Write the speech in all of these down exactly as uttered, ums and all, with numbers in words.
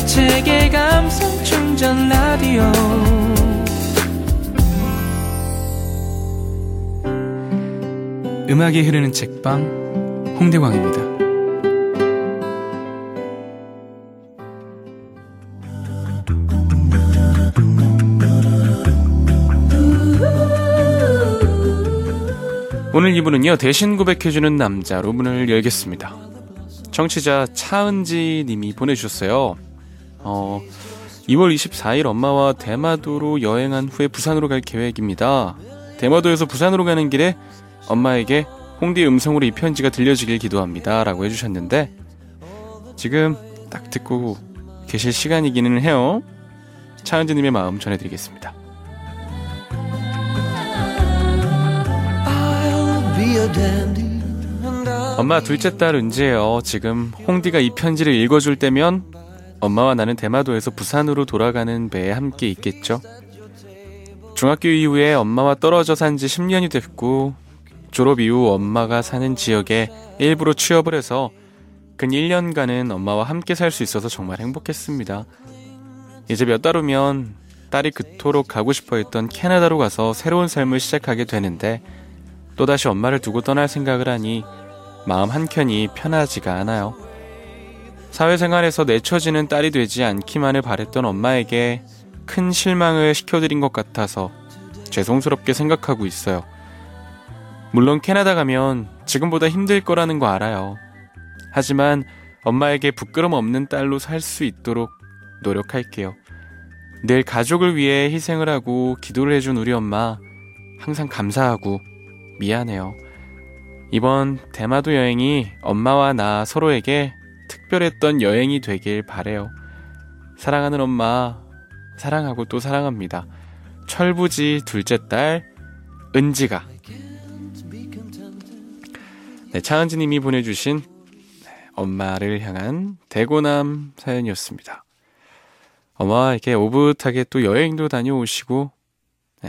책의 감성 충전 라디오 음악이 흐르는 책방 홍대광입니다. 오늘 이 부는요, 대신 고백해주는 남자로 문을 열겠습니다. 청취자 차은지 님이 보내주셨어요. 어, 이월 이십사일 엄마와 대마도로 여행한 후에 부산으로 갈 계획입니다. 대마도에서 부산으로 가는 길에 엄마에게 홍대 음성으로 이 편지가 들려지길 기도합니다 라고 해주셨는데, 지금 딱 듣고 계실 시간이기는 해요. 차은지 님의 마음 전해드리겠습니다. 엄마, 둘째 딸 은지예요. 지금 홍디가 이 편지를 읽어줄 때면 엄마와 나는 대마도에서 부산으로 돌아가는 배에 함께 있겠죠. 중학교 이후에 엄마와 떨어져 산 지 십 년이 됐고, 졸업 이후 엄마가 사는 지역에 일부러 취업을 해서 근 일 년간은 엄마와 함께 살 수 있어서 정말 행복했습니다. 이제 몇 달 후면 딸이 그토록 가고 싶어 했던 캐나다로 가서 새로운 삶을 시작하게 되는데, 또다시 엄마를 두고 떠날 생각을 하니 마음 한켠이 편하지가 않아요. 사회생활에서 내쳐지는 딸이 되지 않기만을 바랬던 엄마에게 큰 실망을 시켜드린 것 같아서 죄송스럽게 생각하고 있어요. 물론 캐나다 가면 지금보다 힘들 거라는 거 알아요. 하지만 엄마에게 부끄럼 없는 딸로 살 수 있도록 노력할게요. 늘 가족을 위해 희생을 하고 기도를 해준 우리 엄마, 항상 감사하고 미안해요. 이번 대마도 여행이 엄마와 나 서로에게 특별했던 여행이 되길 바래요. 사랑하는 엄마, 사랑하고 또 사랑합니다. 철부지 둘째 딸 은지가. 네, 차은지 님이 보내주신 엄마를 향한 대고남 사연이었습니다. 엄마와 이렇게 오붓하게 또 여행도 다녀오시고, 네.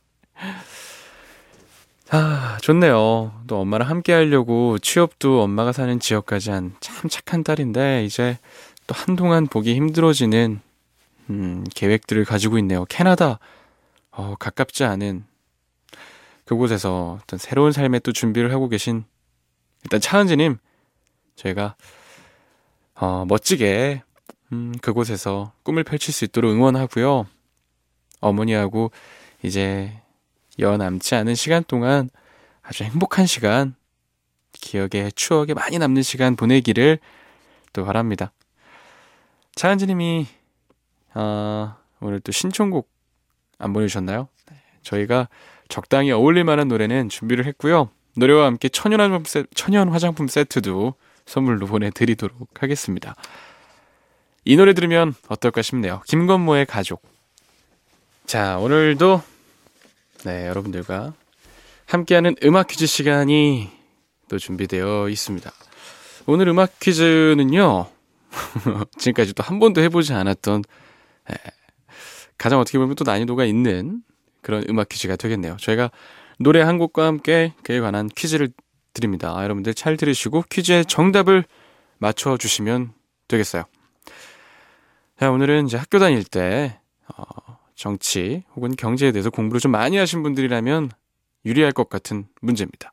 아, 좋네요. 또 엄마랑 함께 하려고 취업도 엄마가 사는 지역까지 한 참 착한 딸인데, 이제 또 한동안 보기 힘들어지는 음, 계획들을 가지고 있네요. 캐나다, 어, 가깝지 않은 그곳에서 어떤 새로운 삶의 또 준비를 하고 계신, 일단 차은지님, 저희가 어, 멋지게 음, 그곳에서 꿈을 펼칠 수 있도록 응원하고요. 어머니하고 이제 여 남지 않은 시간 동안 아주 행복한 시간, 기억에 추억에 많이 남는 시간 보내기를 또 바랍니다. 차은지님이 어, 오늘 또 신청곡 안 보내주셨나요? 네, 저희가 적당히 어울릴 만한 노래는 준비를 했고요. 노래와 함께 천연 화장품, 세, 천연 화장품 세트도 선물로 보내드리도록 하겠습니다. 이 노래 들으면 어떨까 싶네요. 김건모의 가족. 자, 오늘도 네, 여러분들과 함께하는 음악 퀴즈 시간이 또 준비되어 있습니다. 오늘 음악 퀴즈는요, 지금까지 또 한 번도 해보지 않았던, 에, 가장 어떻게 보면 또 난이도가 있는 그런 음악 퀴즈가 되겠네요. 저희가 노래 한 곡과 함께 그에 관한 퀴즈를 드립니다. 여러분들 잘 들으시고 퀴즈의 정답을 맞춰주시면 되겠어요. 자, 오늘은 이제 학교 다닐 때 어, 정치 혹은 경제에 대해서 공부를 좀 많이 하신 분들이라면 유리할 것 같은 문제입니다.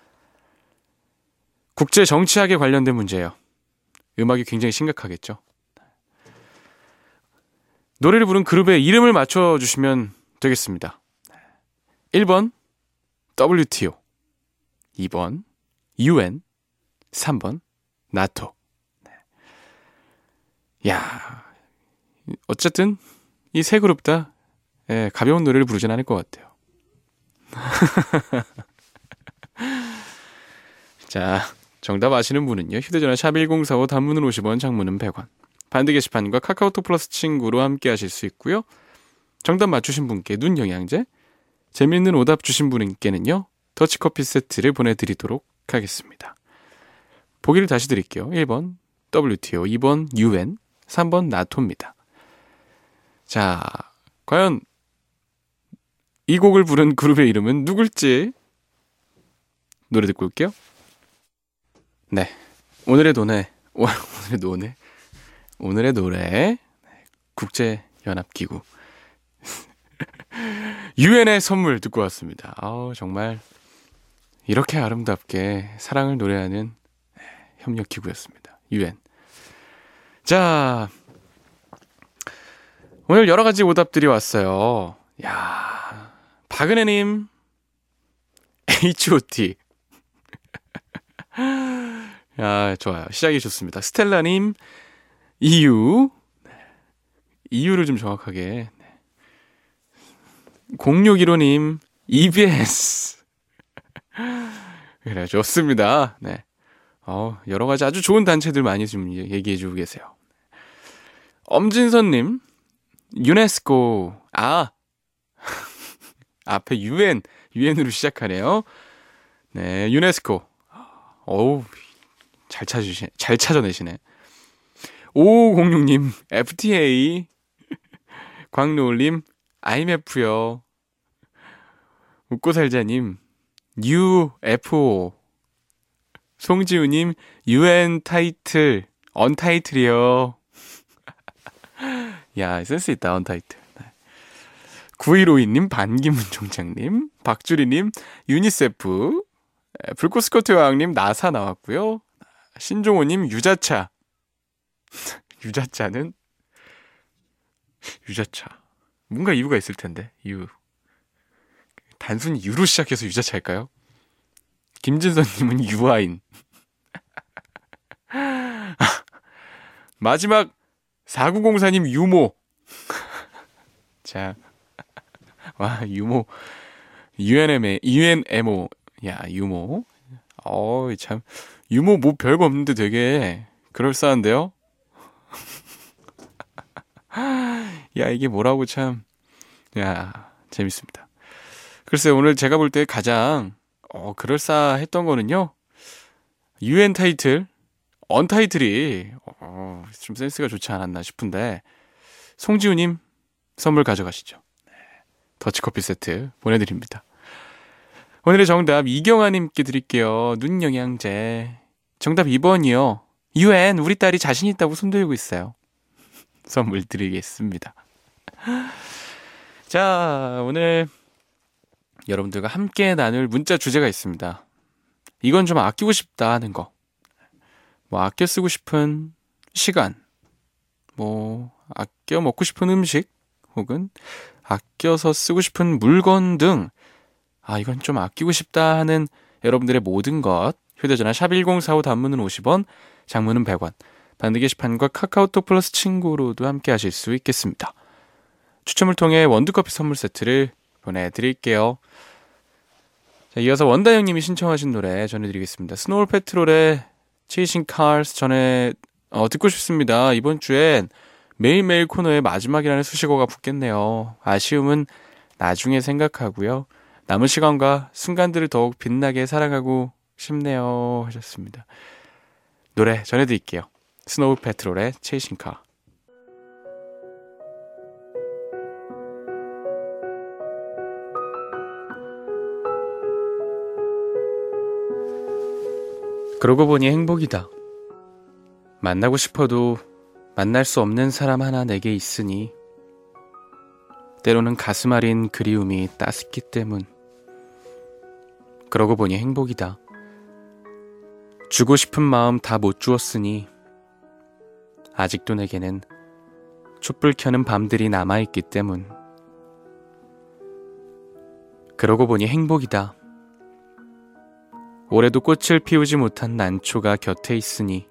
국제 정치학에 관련된 문제예요. 음악이 굉장히 심각하겠죠. 노래를 부른 그룹의 이름을 맞춰주시면 되겠습니다. 일 번 더블유티오, 이 번 유엔, 삼 번 나토. 야, 어쨌든 이 세 그룹 다 예, 가벼운 노래를 부르진 않을 것 같아요. 자, 정답 아시는 분은요, 휴대전화 샵 일공사오, 단문은 오십 원, 장문은 백 원, 반대 게시판과 카카오톡 플러스 친구로 함께 하실 수 있고요. 정답 맞추신 분께 눈 영양제, 재미있는 오답 주신 분께는요 더치커피 세트를 보내드리도록 하겠습니다. 보기를 다시 드릴게요. 일 번 더블유티오, 이 번 유엔, 삼 번 나토입니다. 자, 과연 이 곡을 부른 그룹의 이름은 누굴지 노래 듣고 올게요. 네, 오늘의 노래 오늘의 노래 오늘의 노래 국제연합기구 유엔의 선물 듣고 왔습니다. 아우, 정말 이렇게 아름답게 사랑을 노래하는 협력기구였습니다. 유엔. 자, 오늘 여러 가지 오답들이 왔어요. 야, 박은혜님 에이치 오 티. 야, 좋아요. 시작이 좋습니다. 스텔라님 이유. 이유를 좀 정확하게. 공육일오님 이비에스. 그래, 좋습니다. 네. 어, 여러 가지 아주 좋은 단체들 많이 좀 얘기해주고 계세요. 엄진선님, 유네스코. 아, 앞에 유엔, 유엔으로 시작하네요. 네, 유네스코. 어우, 잘 찾으시네, 잘 찾아내시네. 오오공육님, 에프티에이. 광노을님, 아이엠에프요. 웃고살자님, 유에프오. 송지우님, 유엔 타이틀, 언타이틀이요. 야, 센스 있다, 언타이틀. 구일오이님, 반기문 총장님, 박주리님, 유니세프, 불꽃스커트 여왕님, 나사 나왔고요. 신종호님, 유자차. 유자차는? 유자차. 뭔가 이유가 있을 텐데, 유. 단순히 유로 시작해서 유자차일까요? 김진선님은 유아인. 마지막 사구공사님 유모. 자, 와, 유모. 유엔엠에, 유엔엠오. 야, 유모. 어이, 참. 유모 뭐 별거 없는데 되게 그럴싸한데요? 야, 이게 뭐라고 참. 야, 재밌습니다. 글쎄, 오늘 제가 볼 때 가장 어, 그럴싸했던 거는요, 유엔 타이틀, 언타이틀이 어, 좀 센스가 좋지 않았나 싶은데, 송지우님 선물 가져가시죠. 네, 더치커피 세트 보내드립니다. 오늘의 정답 이경아님께 드릴게요. 눈영양제. 정답 이 번이요. 유엔, 우리 딸이 자신 있다고 손들고 있어요. 선물 드리겠습니다. 자, 오늘 여러분들과 함께 나눌 문자 주제가 있습니다. 이건 좀 아끼고 싶다 하는 거. 뭐 아껴 쓰고 싶은 시간, 뭐 아껴 먹고 싶은 음식, 혹은 아껴서 쓰고 싶은 물건 등, 아, 이건 좀 아끼고 싶다 하는 여러분들의 모든 것, 휴대전화 샵 일공사오, 단문은 오십 원, 장문은 백 원, 반드 게시판과 카카오톡 플러스 친구로도 함께 하실 수 있겠습니다. 추첨을 통해 원두커피 선물 세트를 보내드릴게요. 자, 이어서 원다영님이 신청하신 노래 전해드리겠습니다. 스노우 패트롤의 Chasing Cars 전에 어, 듣고 싶습니다. 이번 주엔 매일매일 코너의 마지막이라는 수식어가 붙겠네요. 아쉬움은 나중에 생각하고요. 남은 시간과 순간들을 더욱 빛나게 살아가고 싶네요 하셨습니다. 노래 전해드릴게요. 스노우 패트롤의 Chasing Car. 그러고 보니 행복이다. 만나고 싶어도 만날 수 없는 사람 하나 내게 있으니, 때로는 가슴 아린 그리움이 따숩기 때문. 그러고 보니 행복이다. 주고 싶은 마음 다 못 주었으니 아직도 내게는 촛불 켜는 밤들이 남아있기 때문. 그러고 보니 행복이다. 올해도 꽃을 피우지 못한 난초가 곁에 있으니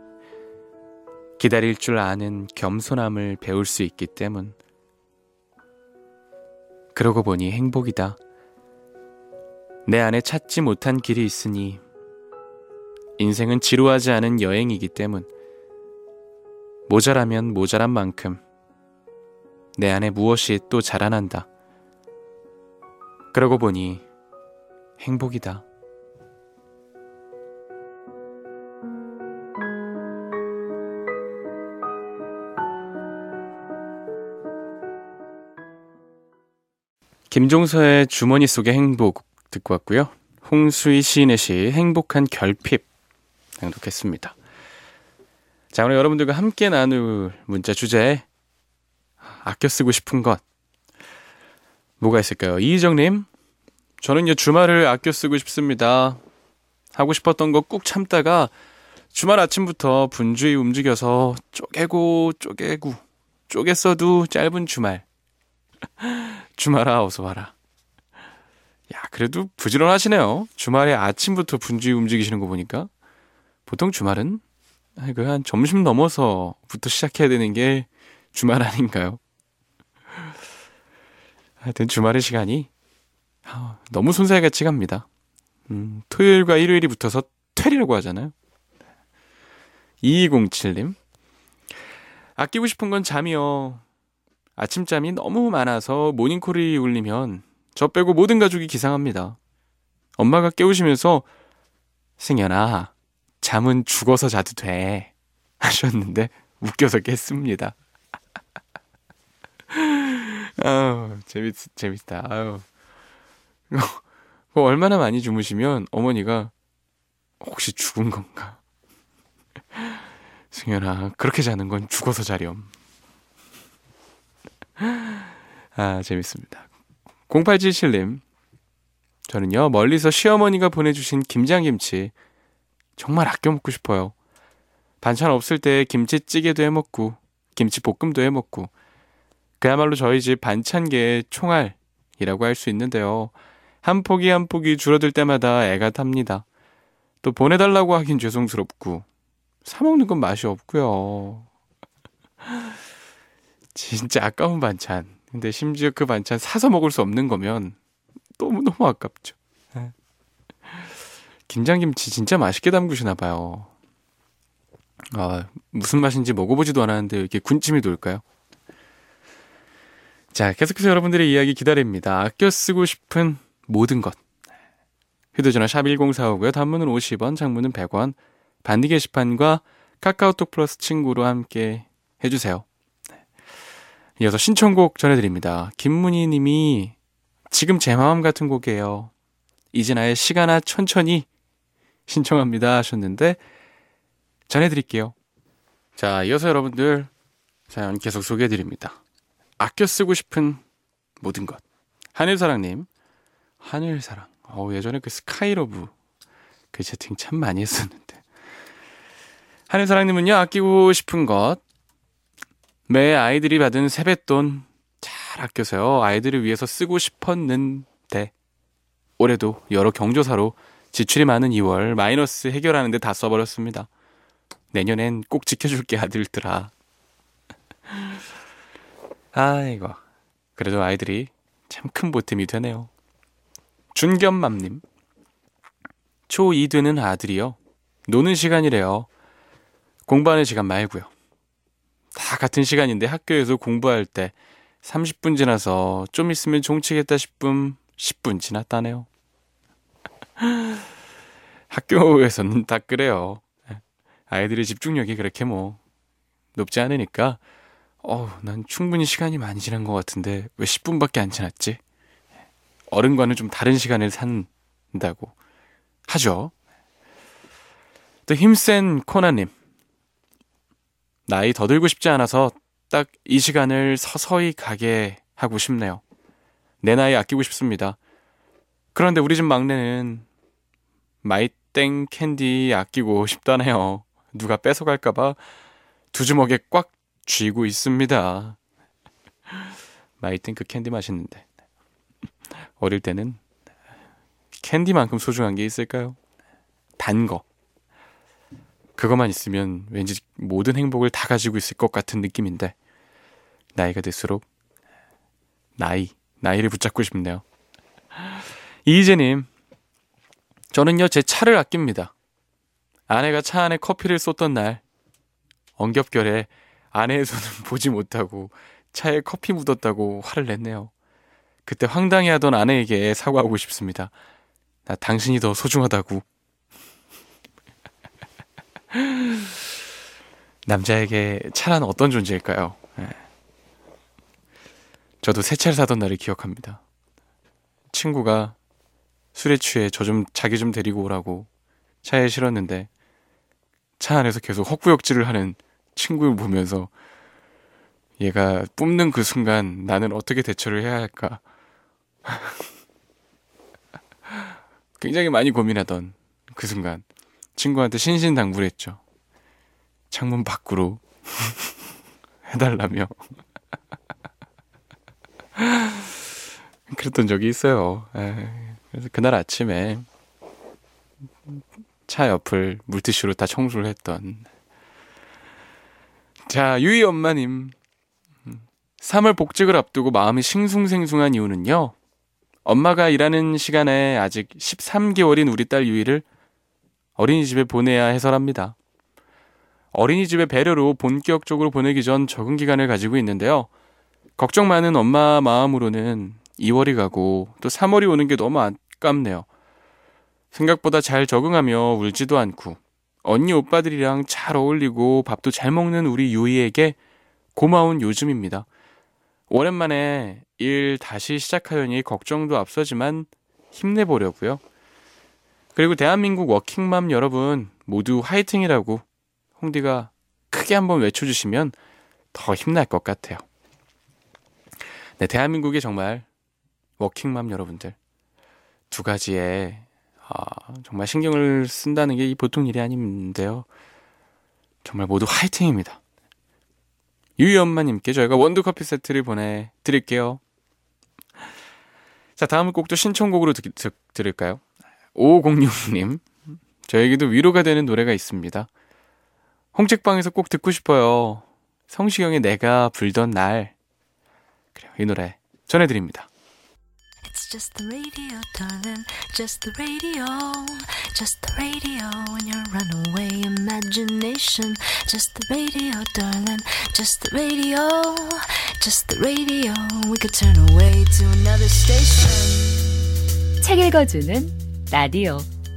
기다릴 줄 아는 겸손함을 배울 수 있기 때문. 그러고 보니 행복이다. 내 안에 찾지 못한 길이 있으니 인생은 지루하지 않은 여행이기 때문. 모자라면 모자란 만큼 내 안에 무엇이 또 자라난다. 그러고 보니 행복이다. 김종서의 주머니 속의 행복 듣고 왔고요. 홍수희 시인의 시 행복한 결핍 낭독했습니다. 자, 오늘 여러분들과 함께 나눌 문자 주제, 아껴 쓰고 싶은 것. 뭐가 있을까요? 이희정님, 저는요, 주말을 아껴 쓰고 싶습니다. 하고 싶었던 거 꾹 참다가 주말 아침부터 분주히 움직여서 쪼개고 쪼개고 쪼갰어도 짧은 주말. 주말아 어서 와라. 야, 그래도 부지런하시네요. 주말에 아침부터 분주히 움직이시는 거 보니까. 보통 주말은 그 한 점심 넘어서부터 시작해야 되는 게 주말 아닌가요? 하여튼 주말의 시간이 너무 손살같이 갑니다. 음, 토요일과 일요일이 붙어서 퇴리라고 하잖아요. 이이공칠님, 아끼고 싶은 건 잠이요. 아침잠이 너무 많아서 모닝콜이 울리면 저 빼고 모든 가족이 기상합니다. 엄마가 깨우시면서 승현아, 잠은 죽어서 자도 돼 하셨는데 웃겨서 깼습니다. 아우, 재밌, 재밌다. 아우. 얼마나 많이 주무시면 어머니가 혹시 죽은 건가? 승현아, 그렇게 자는 건 죽어서 자렴. 아, 재밌습니다. 공팔칠칠님, 저는요, 멀리서 시어머니가 보내주신 김장김치 정말 아껴 먹고 싶어요. 반찬 없을 때 김치찌개도 해먹고 김치볶음도 해먹고, 그야말로 저희 집 반찬계의 총알이라고 할 수 있는데요. 한 포기 한 포기 줄어들 때마다 애가 탑니다. 또 보내달라고 하긴 죄송스럽고 사먹는 건 맛이 없고요. 진짜 아까운 반찬. 근데 심지어 그 반찬 사서 먹을 수 없는 거면 너무너무 아깝죠. 김장김치 진짜 맛있게 담그시나 봐요. 아, 무슨 맛인지 먹어보지도 않았는데 이렇게 군침이 돌까요? 자, 계속해서 여러분들의 이야기 기다립니다. 아껴 쓰고 싶은 모든 것. 휴대전화 샵 일공사오고요. 단문은 오십 원, 장문은 백 원. 반디 게시판과 카카오톡 플러스 친구로 함께 해주세요. 이어서 신청곡 전해드립니다. 김문희 님이 지금 제 마음 같은 곡이에요. 이진아의 시간아 천천히 신청합니다 하셨는데 전해드릴게요. 자, 이어서 여러분들 사연 계속 소개해드립니다. 아껴 쓰고 싶은 모든 것. 하늘사랑님, 하늘사랑. 어, 예전에 그 스카이러브 그 채팅 참 많이 했었는데. 하늘사랑님은요, 아끼고 싶은 것. 매 아이들이 받은 세뱃돈 잘 아껴서요, 아이들을 위해서 쓰고 싶었는데 올해도 여러 경조사로 지출이 많은 이월 마이너스 해결하는데 다 써버렸습니다. 내년엔 꼭 지켜줄게 아들들아. 아이고, 그래도 아이들이 참 큰 보탬이 되네요. 준겸맘님, 초이 되는 아들이요, 노는 시간이래요. 공부하는 시간 말고요. 다 같은 시간인데 학교에서 공부할 때 삼십 분 지나서 좀 있으면 종치겠다 싶음 십 분 지났다네요. 학교에서는 다 그래요. 아이들의 집중력이 그렇게 뭐 높지 않으니까 어, 난 충분히 시간이 많이 지난 것 같은데 왜 십 분밖에 안 지났지? 어른과는 좀 다른 시간을 산다고 하죠. 또 힘센 코나님, 나이 더 들고 싶지 않아서 딱 이 시간을 서서히 가게 하고 싶네요. 내 나이 아끼고 싶습니다. 그런데 우리 집 막내는 마이땡 캔디 아끼고 싶다네요. 누가 뺏어갈까봐 두 주먹에 꽉 쥐고 있습니다. 마이땡 그 캔디 맛있는데 어릴 때는 캔디만큼 소중한 게 있을까요? 단 거. 그것만 있으면 왠지 모든 행복을 다 가지고 있을 것 같은 느낌인데 나이가 들수록 나이, 나이를 붙잡고 싶네요. 이희재님, 저는요 제 차를 아낍니다. 아내가 차 안에 커피를 쏟던 날 엉겹결에 아내의 손은 보지 못하고 차에 커피 묻었다고 화를 냈네요. 그때 황당해하던 아내에게 사과하고 싶습니다. 나 당신이 더 소중하다고. 남자에게 차란 어떤 존재일까요? 네. 저도 새 차를 사던 날을 기억합니다. 친구가 술에 취해 저 좀 자기 좀 데리고 오라고 차에 실었는데 차 안에서 계속 헛구역질을 하는 친구를 보면서 얘가 뿜는 그 순간 나는 어떻게 대처를 해야 할까? 굉장히 많이 고민하던 그 순간 친구한테 신신당부했죠. 창문 밖으로 해달라며. 그랬던 적이 있어요. 에이, 그래서 그날 아침에 차 옆을 물티슈로 다 청소를 했던. 자, 유이 엄마님. 삼월 복직을 앞두고 마음이 싱숭생숭한 이유는요, 엄마가 일하는 시간에 아직 십삼 개월인 우리 딸 유이를 어린이집에 보내야 해서랍니다. 어린이집에 배려로 본격적으로 보내기 전 적응 기간을 가지고 있는데요. 걱정 많은 엄마 마음으로는 이월이 가고 또 삼월이 오는 게 너무 아깝네요. 생각보다 잘 적응하며 울지도 않고 언니 오빠들이랑 잘 어울리고 밥도 잘 먹는 우리 유이에게 고마운 요즘입니다. 오랜만에 일 다시 시작하려니 걱정도 앞서지만 힘내보려고요. 그리고 대한민국 워킹맘 여러분 모두 화이팅이라고 홍디가 크게 한번 외쳐주시면 더 힘날 것 같아요. 네, 대한민국에 정말 워킹맘 여러분들 두 가지에 아, 정말 신경을 쓴다는 게 보통 일이 아닌데요. 정말 모두 화이팅입니다. 유이 엄마님께 저희가 원두커피 세트를 보내드릴게요. 자, 다음 곡도 신청곡으로 드, 드, 들을까요? 오오공육 님, 저에게도 위로가 되는 노래가 있습니다. 홍책방에서 꼭 듣고 싶어요. 성시경의 내가 불던 날. 그래요, 이 노래 전해드립니다. It's just the radio, darling, just the radio, just the radio in your runaway imagination. Just the radio, darling, just the radio, just the radio. We could turn away to another station. 책 읽어주는 라디오.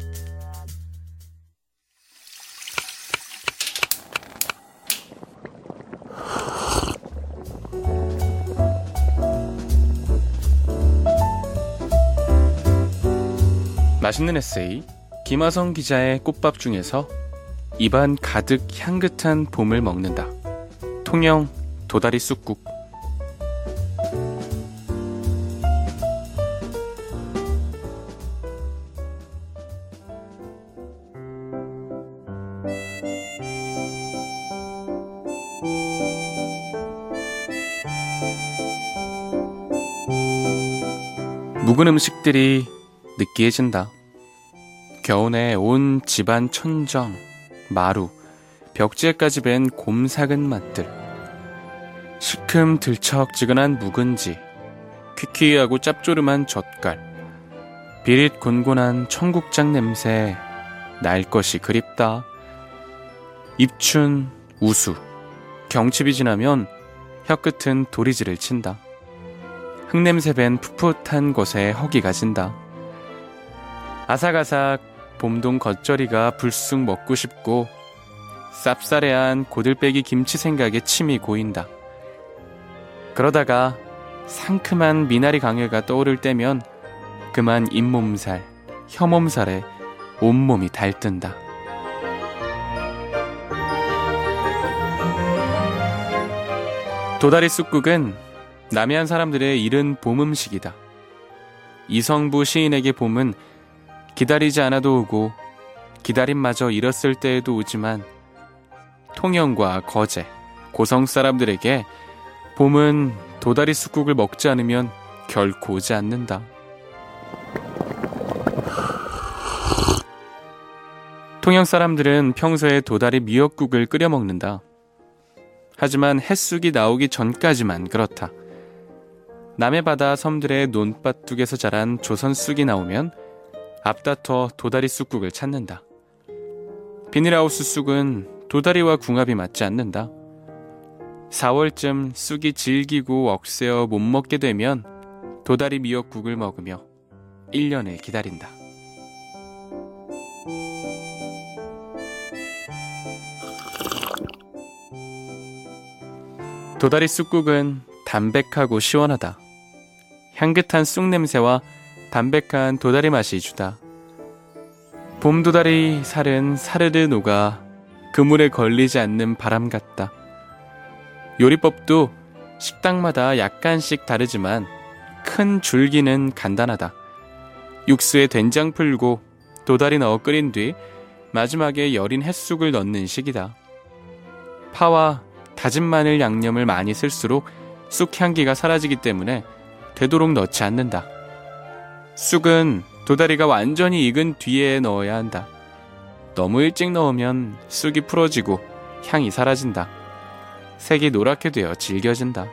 맛있는 에세이 김하성 기자의 꽃밥 중에서 입안 가득 향긋한 봄을 먹는다. 통영 도다리 쑥국. 묵은 음식들이 느끼해진다. 겨우내 온 집안 천정, 마루, 벽지에까지 밴 곰삭은 맛들. 시큼 들척지근한 묵은지, 퀴퀴하고 짭조름한 젓갈, 비릿 곤곤한 청국장 냄새, 날 것이 그립다. 입춘, 우수, 경칩이 지나면 혀끝은 도리지를 친다. 흙냄새 밴 풋풋한 곳에 허기가 진다. 아삭아삭 봄동 겉절이가 불쑥 먹고 싶고 쌉싸래한 고들빼기 김치 생각에 침이 고인다. 그러다가 상큼한 미나리 강회가 떠오를 때면 그만 잇몸살, 혀몸살에 온몸이 달뜬다. 도다리 쑥국은 남해안 사람들의 이른 봄 음식이다. 이성부 시인에게 봄은 기다리지 않아도 오고 기다림마저 잃었을 때에도 오지만 통영과 거제, 고성 사람들에게 봄은 도다리 쑥국을 먹지 않으면 결코 오지 않는다. 통영 사람들은 평소에 도다리 미역국을 끓여 먹는다. 하지만 햇쑥이 나오기 전까지만 그렇다. 남해바다 섬들의 논밭둑에서 자란 조선쑥이 나오면 앞다퉈 도다리 쑥국을 찾는다. 비닐하우스 쑥은 도다리와 궁합이 맞지 않는다. 사월쯤 쑥이 질기고 억세어 못 먹게 되면 도다리 미역국을 먹으며 일 년을 기다린다. 도다리 쑥국은 담백하고 시원하다. 향긋한 쑥 냄새와 담백한 도다리 맛이 주다. 봄 도다리 살은 사르르 녹아 그물에 걸리지 않는 바람 같다. 요리법도 식당마다 약간씩 다르지만 큰 줄기는 간단하다. 육수에 된장 풀고 도다리 넣어 끓인 뒤 마지막에 여린 햇쑥을 넣는 식이다. 파와 다진 마늘 양념을 많이 쓸수록 쑥 향기가 사라지기 때문에 되도록 넣지 않는다. 쑥은 도다리가 완전히 익은 뒤에 넣어야 한다. 너무 일찍 넣으면 쑥이 풀어지고 향이 사라진다. 색이 노랗게 되어 질겨진다.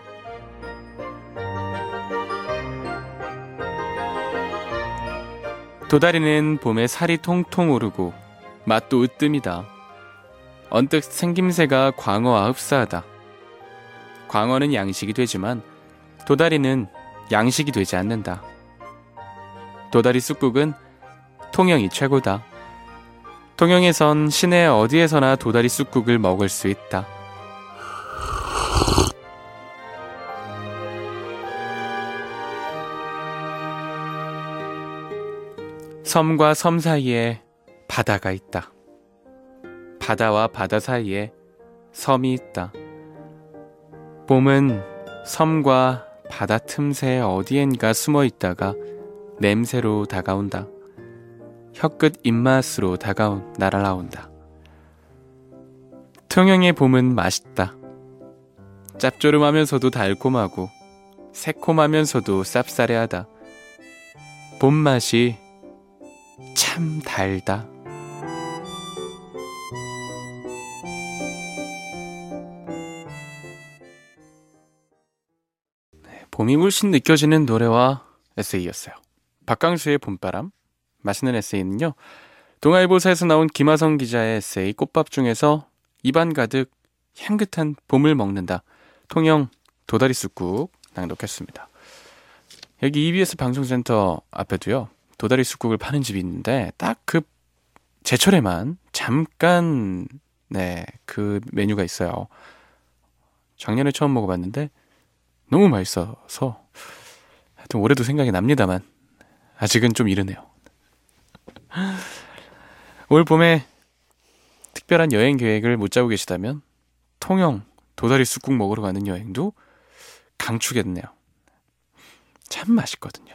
도다리는 봄에 살이 통통 오르고 맛도 으뜸이다. 언뜻 생김새가 광어와 흡사하다. 광어는 양식이 되지만 도다리는 양식이 되지 않는다. 도다리 쑥국은 통영이 최고다. 통영에선 시내 어디에서나 도다리 쑥국을 먹을 수 있다. 섬과 섬 사이에 바다가 있다. 바다와 바다 사이에 섬이 있다. 봄은 섬과 바다 틈새 어디엔가 숨어 있다가 냄새로 다가온다. 혀끝 입맛으로 다가온 날아나온다. 통영의 봄은 맛있다. 짭조름하면서도 달콤하고 새콤하면서도 쌉싸래하다. 봄맛이 참 달다. 네, 봄이 물씬 느껴지는 노래와 에세이였어요. 박강수의 봄바람. 맛있는 에세이는요, 동아일보사에서 나온 김하성 기자의 에세이 꽃밥 중에서 입안 가득 향긋한 봄을 먹는다. 통영 도다리 쑥국 낭독했습니다. 여기 이비에스 방송센터 앞에도요, 도다리 쑥국을 파는 집이 있는데 딱 그 제철에만 잠깐 네, 그 메뉴가 있어요. 작년에 처음 먹어봤는데 너무 맛있어서 하여튼 올해도 생각이 납니다만 아직은 좀 이르네요. 올 봄에 특별한 여행 계획을 못 짜고 계시다면 통영 도다리 쑥국 먹으러 가는 여행도 강추겠네요. 참 맛있거든요.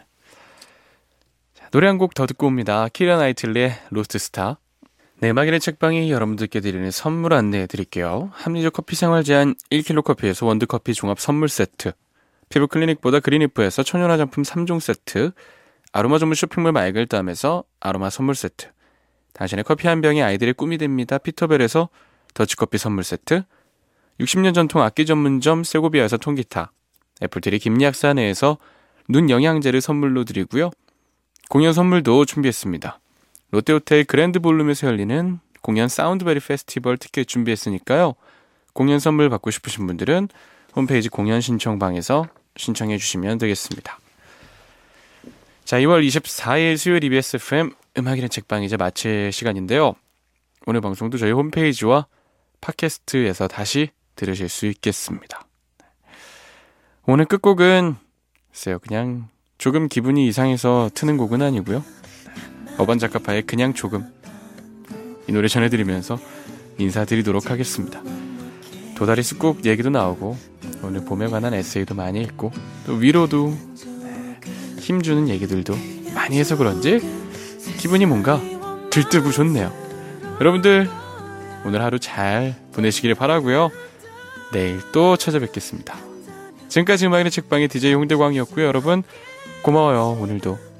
자, 노래 한 곡 더 듣고 옵니다. 키라 나이틀리의 로스트 스타. 네, 음악인의 책방이 여러분들께 드리는 선물 안내해 드릴게요. 합리적 커피 생활 제한 일 킬로그램 커피에서 원두커피 종합 선물 세트, 피부 클리닉보다 그린이프에서 천연 화장품 삼 종 세트, 아로마 전문 쇼핑몰 마이글담에서 아로마 선물 세트, 당신의 커피 한 병이 아이들의 꿈이 됩니다. 피터벨에서 더치커피 선물 세트, 육십 년 전통 악기 전문점 세고비아에서 통기타, 애플트리 김리학사내에서 눈 영양제를 선물로 드리고요. 공연 선물도 준비했습니다. 롯데호텔 그랜드 볼룸에서 열리는 공연 사운드베리 페스티벌 티켓 준비했으니까요. 공연 선물 받고 싶으신 분들은 홈페이지 공연 신청방에서 신청해 주시면 되겠습니다. 자, 이월 이십사일 수요일 이비에스 에프엠 음악이란 책방 이제 마칠 시간인데요. 오늘 방송도 저희 홈페이지와 팟캐스트에서 다시 들으실 수 있겠습니다. 오늘 끝곡은 글쎄요, 그냥 조금 기분이 이상해서 트는 곡은 아니고요. 어반자카파의 그냥 조금, 이 노래 전해드리면서 인사드리도록 하겠습니다. 도다리 쑥국 얘기도 나오고 오늘 봄에 관한 에세이도 많이 읽고 또 위로도 힘주는 얘기들도 많이 해서 그런지 기분이 뭔가 들뜨고 좋네요. 여러분들 오늘 하루 잘 보내시길 바라고요. 내일 또 찾아뵙겠습니다. 지금까지 음악인의 책방의 디제이 홍대광이었고요. 여러분 고마워요. 오늘도